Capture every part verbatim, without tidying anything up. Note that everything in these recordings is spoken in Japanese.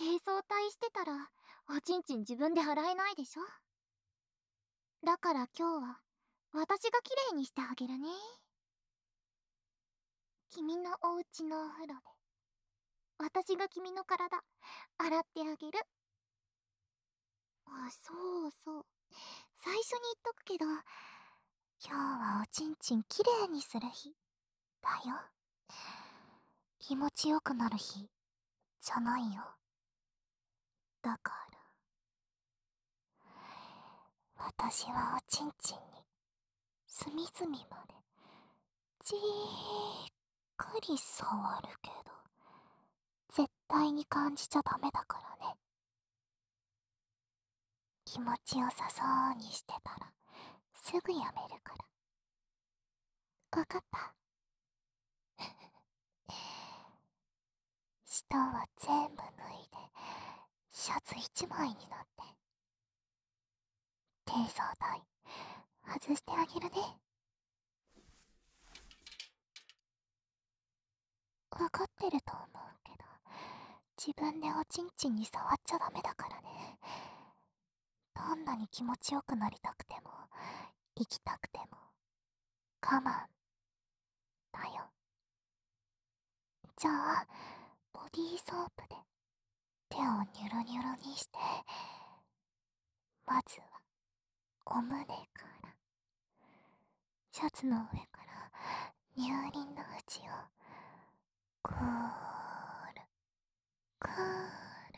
軽装体してたら、おちんちん自分で洗えないでしょ。だから今日は、私が綺麗にしてあげるね。君のお家のお風呂で、私が君の体、洗ってあげる。あ、そうそう。最初に言っとくけど、今日はおちんちん綺麗にする日、だよ。気持ちよくなる日、じゃないよ。だから、私はおちんちんに、隅々まで、じーっくり触るけど、絶対に感じちゃダメだからね。気持ちよさそうにしてたら、すぐやめるから。わかった？下は全部脱いで、シャツ一枚になって。低層体、外してあげるね。わかってると思うけど、自分でおちんちんに触っちゃダメだからね。どんなに気持ちよくなりたくても、生きたくても、我慢、だよ。じゃあ、ボディーソープで手をニュルニュルにして、まずは、お胸から、シャツの上から乳輪の縁を、くーる、くーる。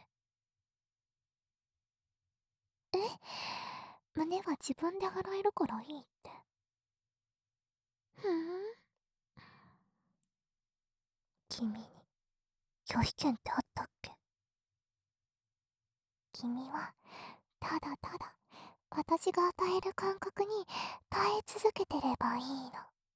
え、胸は自分で洗えるからいいって。ふーん。君に拒否権ってあったっけ？君はただただ私が与える感覚に耐え続けてればいいの。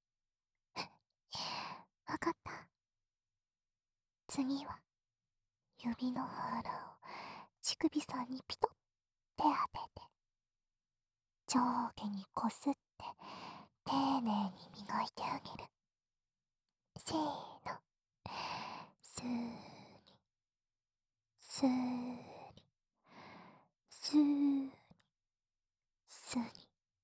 わかった。次は指の腹を乳首さんにピトって当てて、上下にこすって丁寧に磨いてあげる。せーの。スーに、スーに、スーに、スーに。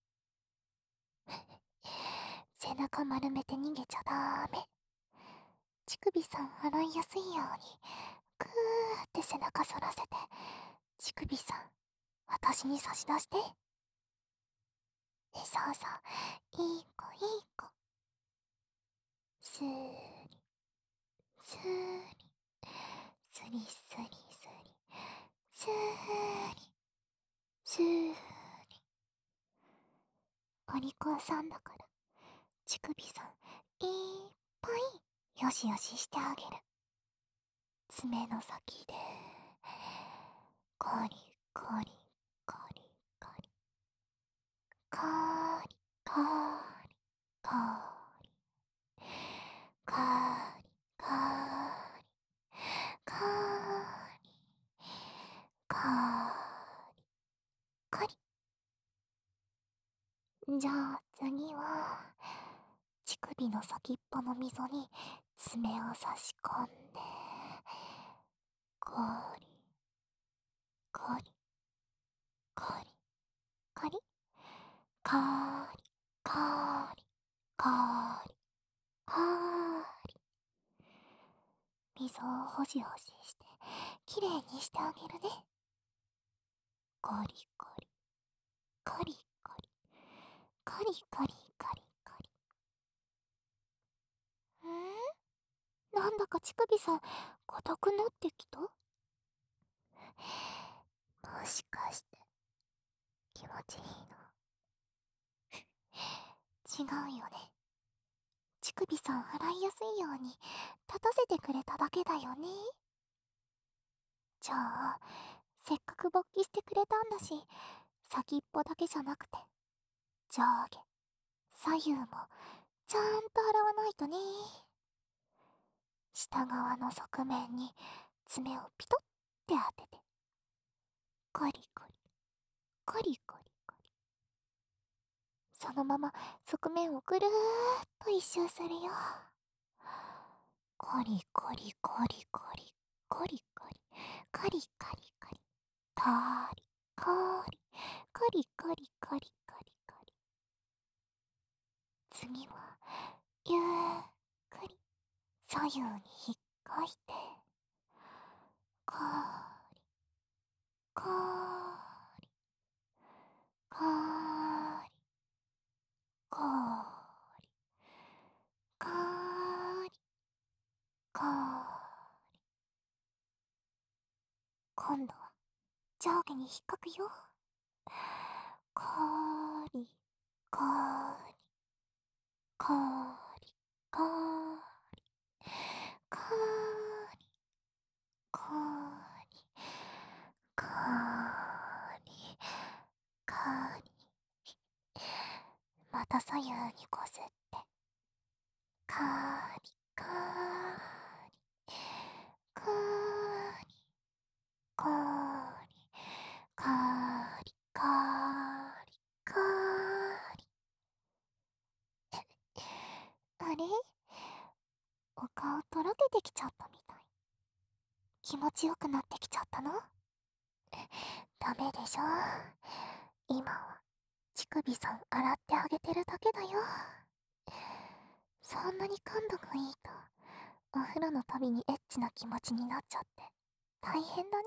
背中丸めて逃げちゃダメ。乳首さん洗いやすいように、ぐーって背中反らせて、乳首さん、私に差し出して。そうそう、いい子いい子。スーリ、スーリ、スリスリスリ、スーリ、スーリ。お利口さんだから、乳首さん、いっぱい、よしよししてあげる。爪の先で、コリコリコリコリ、コリコリコリ、コリコリコリコリコリ。じゃあ次は、乳首の先っぽの溝に爪を差し込んで、コリコリコリコリコリコリコリコリ。溝をほじほじして、きれいにしてあげるね。コリコリコリコリコリコリコリコリ。んー、なんだか乳首さん、硬くなってきた？もしかして、気持ちいいの？違うよね。乳首さん洗いやすいように、立たせてくれただけだよね。じゃあ、せっかく勃起してくれたんだし、先っぽだけじゃなくて、上下、左右も、ちゃんと洗わないとね。下側の側面に爪をピトって当てて、コリコリ、コリコリコリ。そのまま側面をぐるーっと一周するよ。コリコリコリコリ、コリコリ、コリコかーり、かーり、かりかりかりかりかり。次は、ゆっくり、左右に引っかいて、かーり、かーり、かーり、かーり、かーり、かーり。今度は上下に引っかくよ。かーり、かーり、かーり、かーり、かーり、かーり、かーり、かーり。また左右にこすって、かーり、かーり、かーり、かーり、かーり、かーり、かーり。あれ、お顔とろけてきちゃったみたい。気持ちよくなってきちゃったの？ダメでしょ。今は乳首さん洗ってあげてるだけだよ。そんなに感度がいいとお風呂のたびにエッチな気持ちになっちゃって大変だね。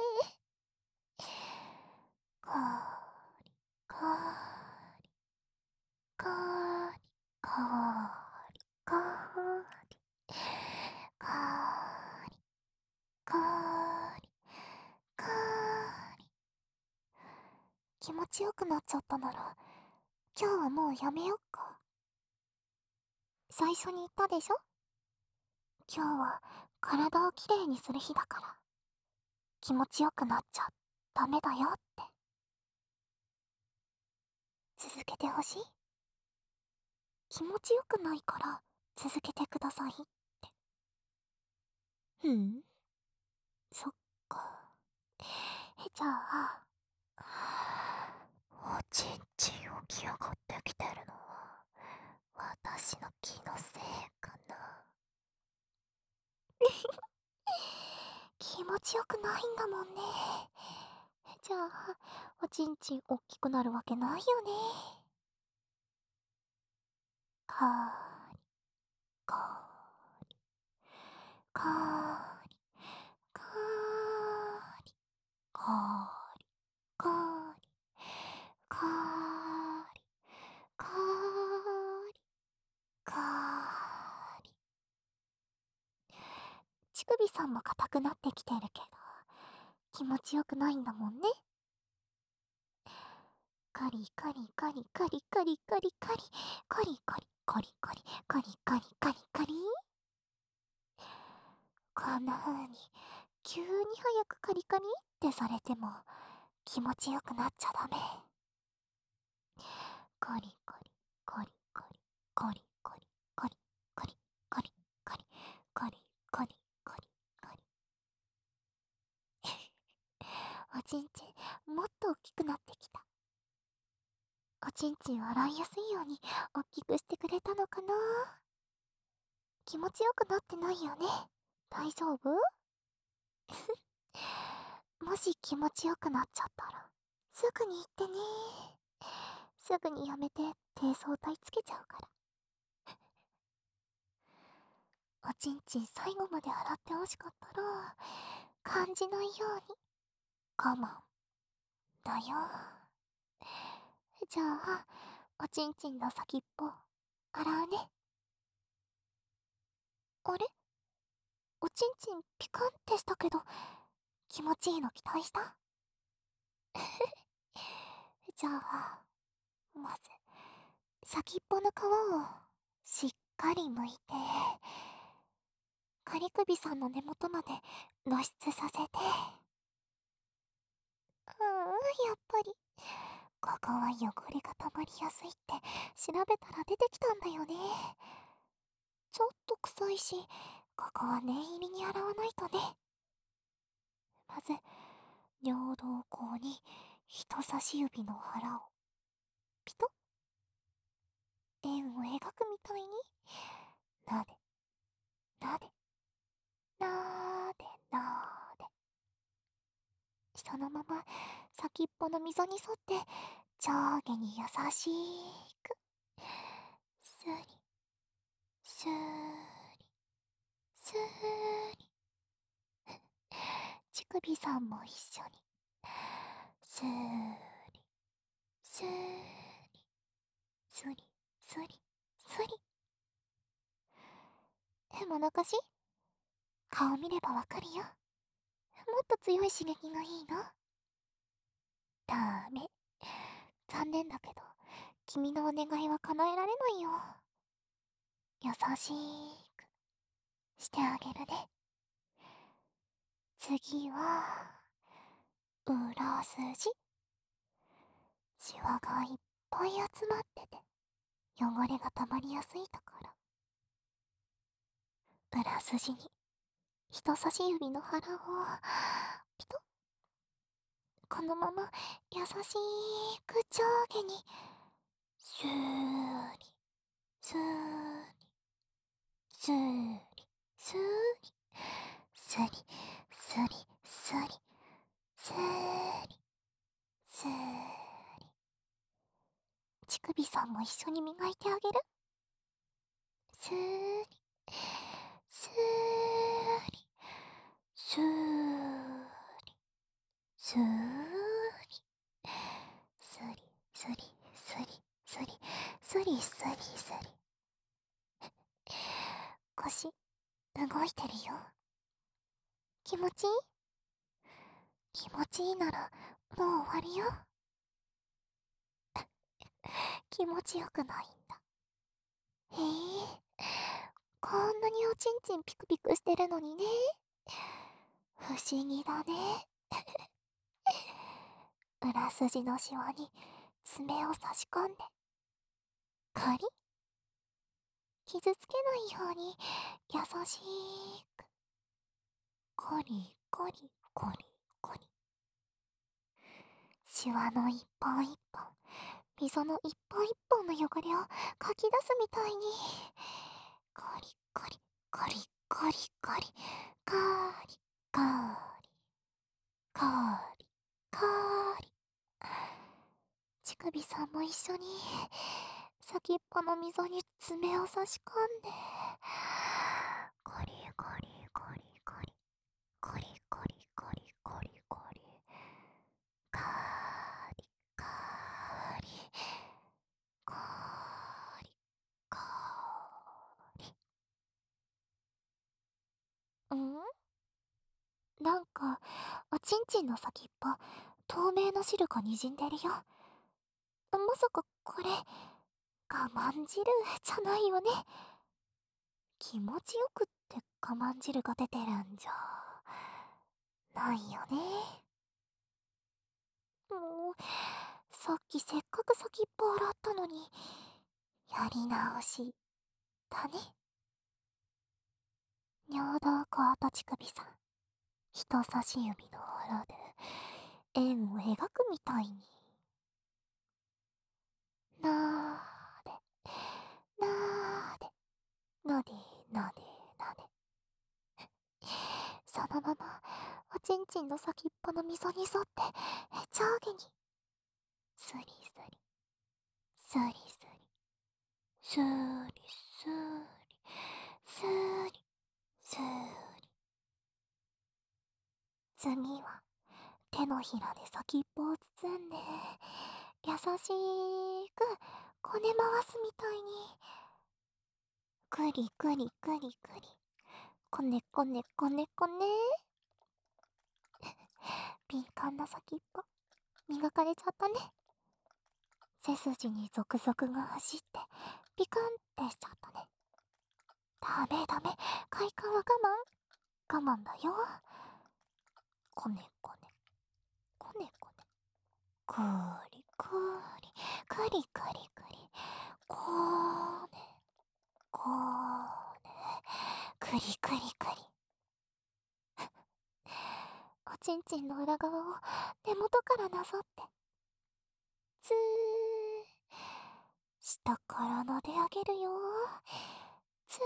かーり、かーり、かーり、かーり、かーり、かーり、かーり、かーり。気持ちよくなっちゃったなら今日はもうやめよっか。最初に言ったでしょ、今日は体をきれいにする日だから気持ちよくなっちゃダメだよって。続けてほしい？気持ちよくないから続けてくださいって。ふん、そっか。え、じゃあ、おちんちん起き上がってきてるのは私の気のせいかな。気持ちよくないんだもんね。じゃあおちんちんおっきくなるわけないよね。かーり、かーり、かーり、かーり、かーり、かーり、かーり、かーり、かーり。乳首さんも硬くなってきてるけど気持ちよくないんだもんね。カリカリカリカリカリカリカリカリカリカリカリカリカリカリカリ。こんな風に急に早くカリカリってされても気持ちよくなっちゃダメ。カリカリカリカリカリカリカリカリカリカリカリカリカリカリ。おちんちんもっと大きくなってきた。おちんちん洗いやすいように大きくしてくれたのかな。気持ちよくなってないよね。大丈夫？もし気持ちよくなっちゃったらすぐに言ってね。すぐにやめて低層体つけちゃうから。おちんちん最後まで洗ってほしかったら感じないように我慢だよ。じゃあおちんちんの先っぽ洗うね。あれ、おちんちんピカンってしたけど気持ちいいの期待した？じゃあまず先っぽの皮をしっかり剥いて仮首さんの根元まで露出させて。うーん、やっぱりここは汚れが溜まりやすいって調べたら出てきたんだよね。ちょっと臭いしここは念入りに洗わないとね。まず尿道口に人差し指の腹をピトッ円を描くみたいになでなでなーでなーで。 そのまま先っぽの溝に沿って上下に優しくスリスーリスーリ、乳首さんも一緒にスーリスーリスリスリスリ。へもなかし、顔見ればわかるよ。もっと強い刺激がいいの？ダメ。残念だけど君のお願いは叶えられないよ。優しくしてあげるね。次は裏筋。シワがいっぱい集まってて汚れが溜まりやすいところ。裏筋に人差し指の腹をピトッ、このまま優しく上下にスーリスーリスーリスーリスリスリスリスーリスーリ。乳首さんも一緒に磨いてあげる。スーリスーリスーリスーリスリスリスリスリスリスリスリ。腰動いてるよ。気持ちいい？気持ちいいならもう終わりよ。気持ちよくないんだ。へえ、こんなにおちんちんピクピクしてるのにね。不思議だね。裏筋のシワに爪を差し込んでカリッ、傷つけないように優しくコリコリコリコリ。シワの一本一本、溝の一本一本の汚れをかき出すみたいにコリコリコリコリコリコリコリコリコリ。乳首さんも一緒に先っぽの溝に爪を差し込んでコリコリコリコリコリコリコリコリコリカーリカーリカーリカーリ。ん？なんかおちんちんの先っぽ透明な汁がにじんでるよ。まさかこれ我慢汁じゃないよね。気持ちよくって我慢汁が出てるんじゃないよね。もうさっきせっかく先っぽ洗ったのにやり直しだね。尿道口と乳首さん、人差し指の腹で円を描くみたいになーでなーでなでなでなで。そのままおちんちんの先っぽの溝に沿って上下にスリスリスリスリスリスリスリスリ。次は手のひらで先っぽを包んで優しくこね回すみたいにくりくりくりくりこねこねこねこね。敏感な先っぽ磨かれちゃったね。背筋にゾクゾクが走ってピクンってしちゃったね。ダメダメ、快感は我慢我慢だよ。こねこねこねこねくりくりくりくりくりこねこねくりくりくり。おちんちんの裏側を根元からなぞってつー、下から撫で上げるよ。つー。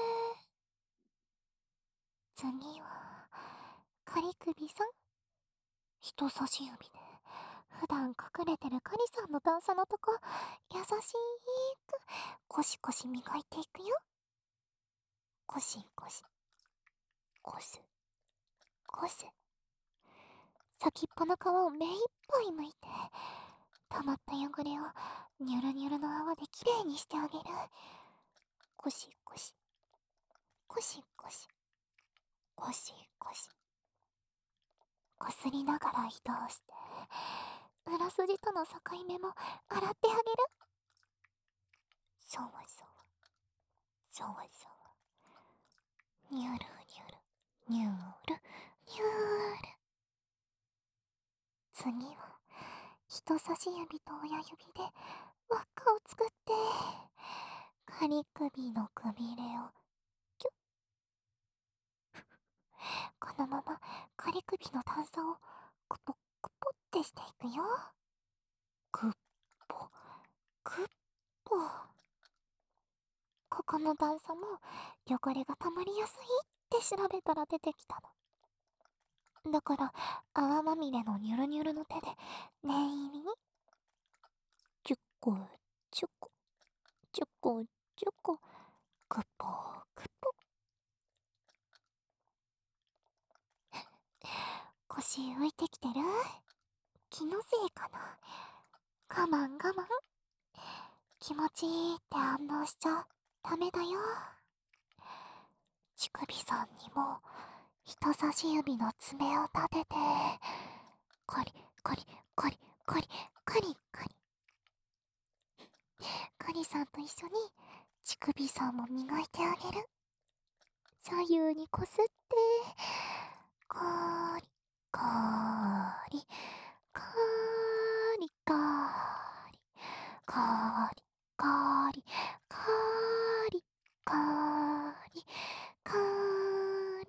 次は仮首さん、 人差し指で普段隠れてるカリさんの段差のとこ優しくコシコシ磨いていくよ。コシコシコスコス。先っぽの皮を目いっぱい剥いて溜まった汚れをニュルニュルの泡できれいにしてあげる。コシコシコシコシコシコシ。こすりながら移動して裏筋との境目も洗ってあげる。シャワシャワシャワシャワ。ニュルニュルニュールニュール。次は人差し指と親指で輪っかを作って仮首のくびれをキュッ。このまま仮首の段差をクポクポってしていくよ。クッポクッポ。ここの段差も汚れが溜まりやすいって調べたら出てきたの。だから泡まみれのニュルニュルの手で念入りにチュッコチュッコチュッコチュッコクポクポ。腰浮いてきてる？気のせいかな。我慢我慢。気持ちいいって反応しちゃダメだよ。乳首さんにも人差し指の爪を立ててコリコリコリコリコリコリ。カリさんと一緒に乳首さんも磨いてあげる。左右にこすってコーリコーリコーリコーリコーリコーリコーリコーリコーリ。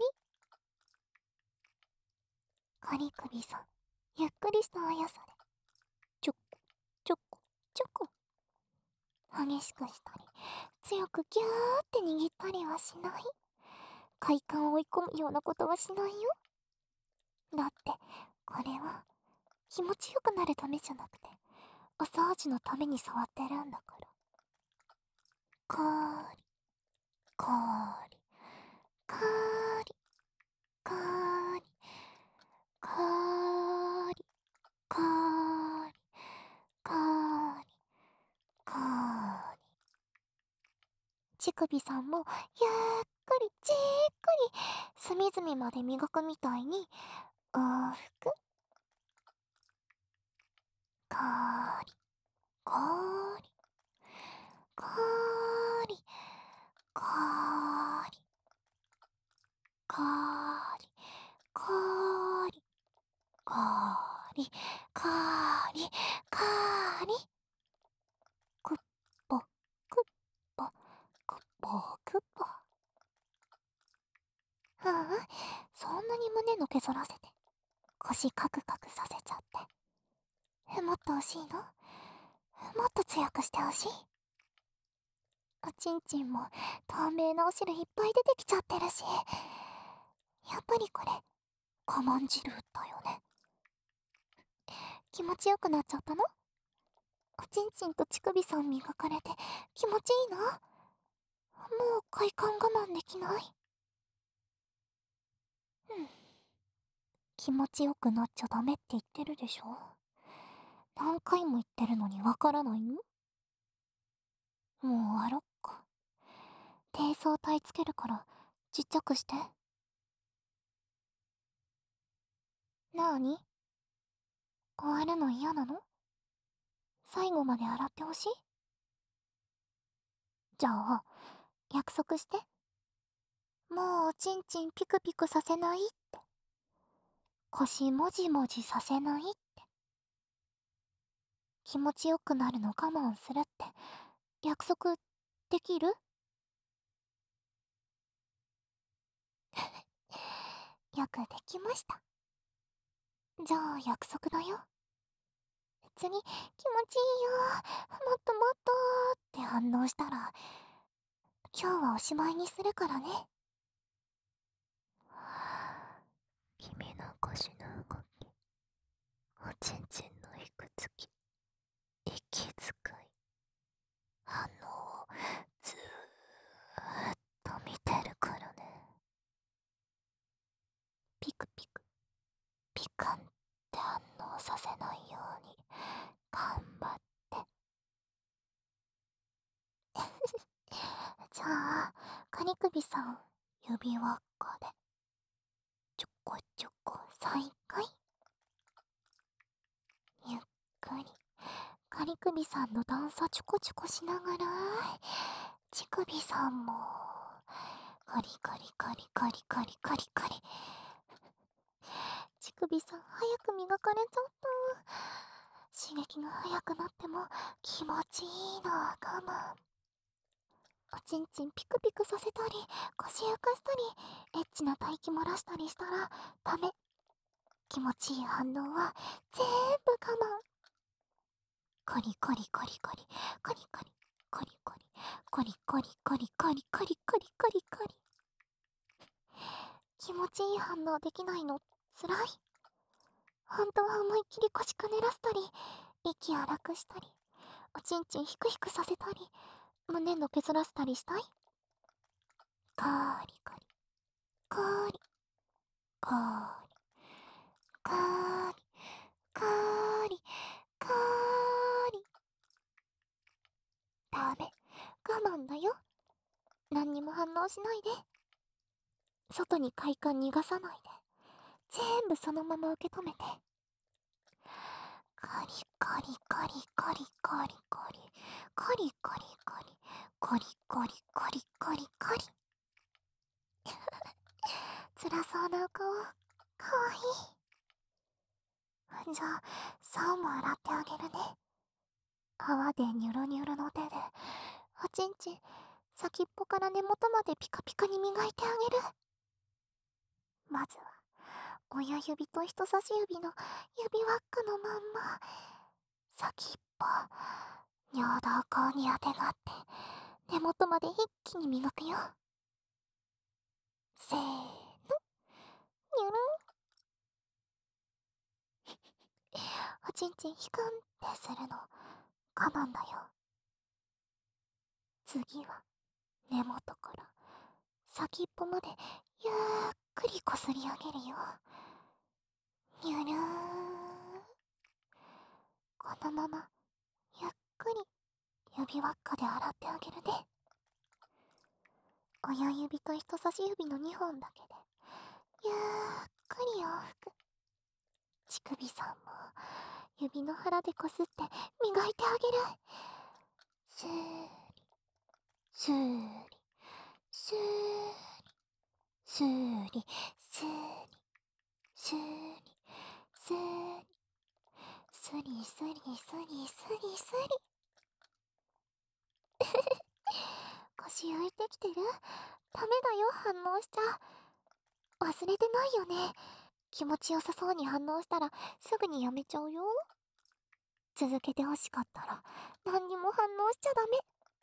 カリ首さんゆっくりした速さでちょこちょこちょこ。激しくしたり強くギューって握ったりはしない。快感を追い込むようなことはしないよ。だってこれは気持ちよくなるためじゃなくてお掃除のために触ってるんだから。こーりこーりこーりこーりこーりこーりこーりこーり。乳首さんもゆっくりじっくり隅々まで磨くみたいに往復こーりこーりこーりこーりこーりこーりこーりこーりこーり。くっぽくっぽくっぽくっぽ。ああ、そんなに胸のけぞらせて腰カクカクさせちゃって。もっと欲しいの？もっと強くしてほしい？おちんちんも透明なお汁いっぱい出てきちゃってるし、やっぱりこれ我慢汁だよね。気持ちよくなっちゃったの？おちんちんと乳首さん磨かれて気持ちいいの？もう快感我慢できない？うん。気持ちよくなっちゃダメって言ってるでしょ。何回も言ってるのにわからないの？もう終わろっか。低層体つけるからちっちゃくして。なーに？終わるの嫌なの？最後まで洗ってほしい？じゃあ約束して。もうおちんちんピクピクさせないって。腰もじもじさせないって。気持ちよくなるの我慢するって約束できる？よくできました。じゃあ約束だよ。次気持ちいいよもっともっとって反応したら今日はおしまいにするからね。君の腰の動きさせないように頑張って。じゃあ、カニ首さん、指輪っかで、ちょこちょこ再開。ゆっくり、カニ首さんの段差ちょこちょこしながら、乳首さんも、カリカリカリカリカリカリカリ。乳首さん、早く磨かれちゃった。刺激が早くなっても気持ちいいのは我慢。おちんちんピクピクさせたり、腰浮かしたり、エッチな唾液漏らしたりしたらダメ。気持ちいい反応は全部我慢。コリコリコリコリ、コリコリ、コリコリ、コリコリコリコリコリコリコリコリ。気持ちいい反応できないのつらい。本当は思いっきり腰くねらせたり、息荒くしたり、おちんちんヒクヒクさせたり、胸のけずらせたりしたい。コリコリ、コリ、コリ、コリ、コリ、コリ。ダメ、我慢だよ。何にも反応しないで。外に快感逃がさないで。全部そのまま受け止めて。カリカリカリカリカリカリカリカリカリカリカリカリカリカリ。辛そうなお顔、かわいい。じゃあ、竿も洗ってあげるね。泡でニョロニョロの手で、おちんちん、先っぽから根元までピカピカに磨いてあげる。まずは、親指と人差し指の指輪っかのまんま、先っぽ、尿道口にあてがって、根元まで一気に磨くよ。せーの、にゅるん。おちんちんひくんってするの、我慢だよ。次は、根元から先っぽまでゆっくりこすり上げるよ。にゅるーん。このままゆっくり指輪っかで洗ってあげるね。親指と人差し指のにほんだけでゆっくり往復。乳首さんも指の腹でこすって磨いてあげる。スーリ、スーリ、スーリ、スーリ、スーリ、スーリ、スーリ、スリスリスリスリスリ。腰浮いてきてる？ダメだよ、反応しちゃ。忘れてないよね。気持ちよさそうに反応したらすぐにやめちゃうよ。続けてほしかったら何にも反応しちゃダメ。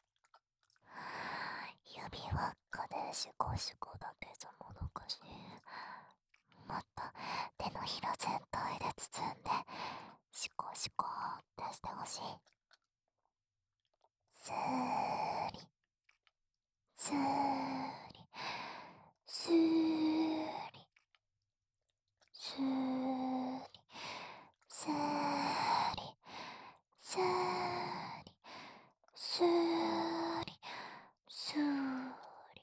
指輪っかでシコシコだけじゃもどかしい。もっと手のひら全体で包んでシコシコってしてほしい。スーリ、スーリ、スーリ、スーリ、スーリ、スーリ、スーリ、スーリ。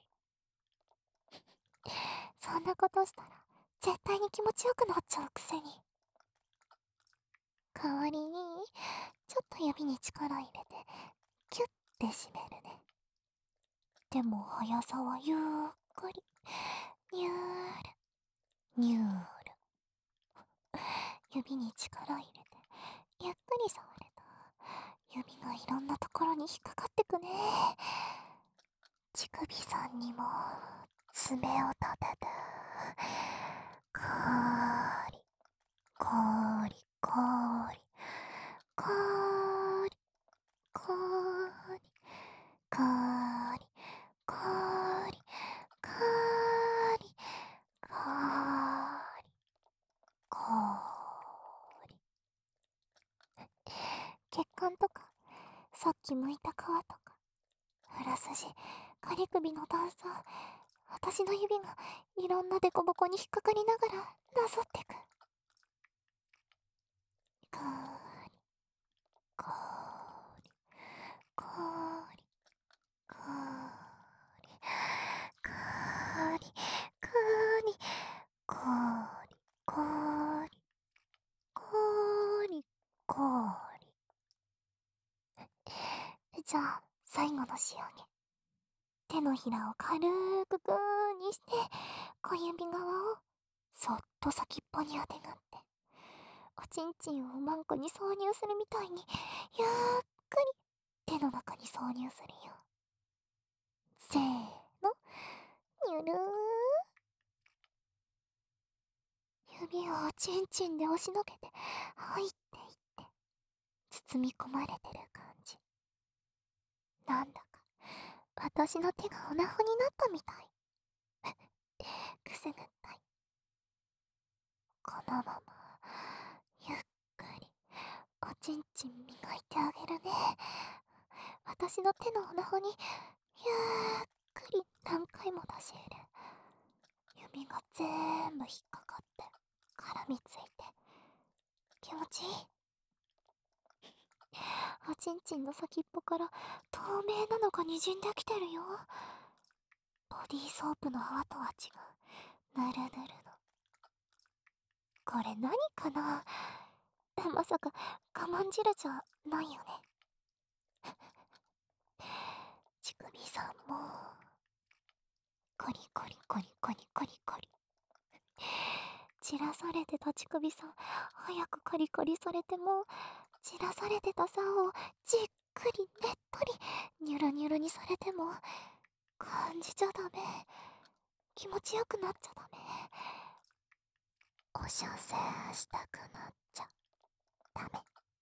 そんなことしたら絶対に気持ちよくなっちゃうくせに。代わりにちょっと指に力入れてキュッて締めるね。でも速さはゆっくり、にゅーる、にゅーる。指に力入れてゆっくり触れた指がいろんなところに引っかかってくね。乳首さんにも爪を立てて、こーり、こーり、こーり、こーり、こーり、こーり、こーり、こーり、こーり、こーり。血管とか、さっき剥いた皮とか、裏筋、カリ首の段差、私の指がいろんなデコボコに引っかかりながらなぞってく。 こーり。じゃあ、最後の仕上げ。手のひらを軽くグーにして、小指側をそっと先っぽにあてがって、おちんちんをマンコに挿入するみたいに、ゆっくり手の中に挿入するよ。せーの、にゅるー。指をおちんちんで押しのけて、入っていって、包み込まれてる感じ。なんだか、私の手がオナホになったみたい。くすぐったい。このまま、ゆっくり、おちんちん磨いてあげるね。私の手のオナホに、ゆっくり何回も出し入れ。指が全部引っかかって、絡みついて、気持ちいい。おちんちんの先っぽから透明なのが滲んできてるよ。ボディーソープの泡とは違う、ぬるぬるの。これ何かな？まさか我慢汁じゃないよね。乳首さんもコリコリコリコリコリコリ。散らされてた乳首さん、早くカリカリされても、散らされてた竿をじっくりねっとりニュルニュルにされても感じちゃダメ。気持ちよくなっちゃダメ。お射精したくなっちゃダメ。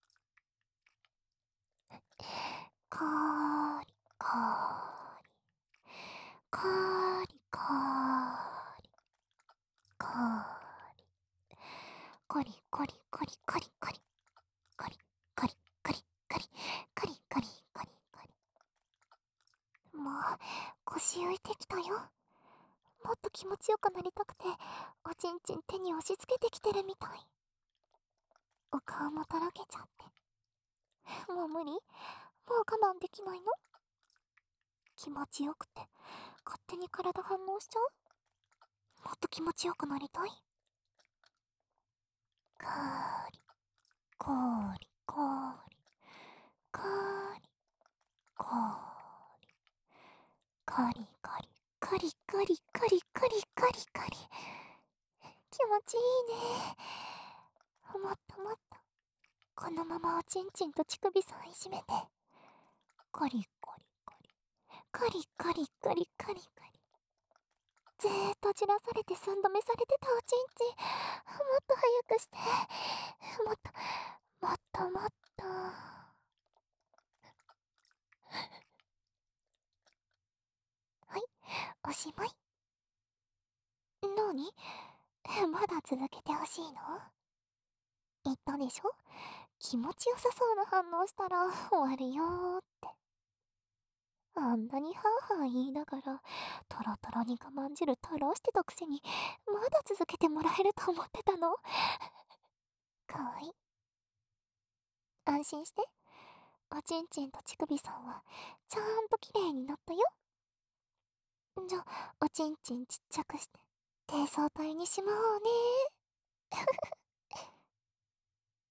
かーりかーりかーりかーりかーり、コリコリコリコリコリコリコリコリコリコリコリコリコリ。もう腰浮いてきたよ。もっと気持ちよくなりたくて、おちんちん手に押し付けてきてるみたい。お顔もとろけちゃって。もう無理？もう我慢できないの？気持ちよくて、勝手に体反応しちゃう？もっと気持ちよくなりたい。かーり、こーり、こーり、かーり、こーり、カリカリ、カリカリカリカリカリカリ。気持ちいいね。もっともっと、このままおちんちんと乳首さんいじめて。コリコリコリ、カリカリカリカリカリ。ずーっとじらされて寸止めされてたおちんちん、もっと早くして。もっと、もっともっと。はい、おしまい。なに？まだ続けてほしいの？言ったでしょ？気持ちよさそうな反応したら終わるよーって。あんなにハーハー言いながら、トロトロに我慢汁垂らしてたくせに、まだ続けてもらえると思ってたの？かわいい。安心して。おちんちんと乳首さんは、ちゃんと綺麗になったよ。じゃ、おちんちんちっちゃくして、低層体にしまおうね